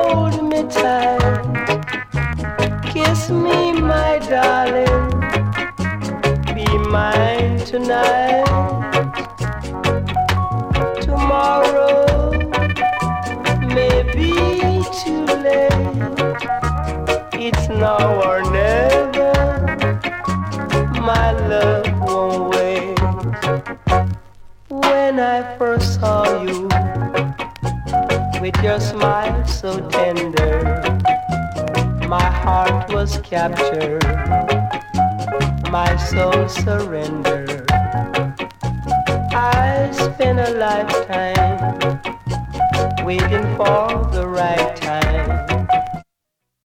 hold me tight, kiss me, my darling, be mine tonight. Tomorrow may be too late. It's now or never. My love won't wait. When I first saw you, with your smile so tender, my heart was captured, my soul surrendered. I spent a lifetime waiting for the right time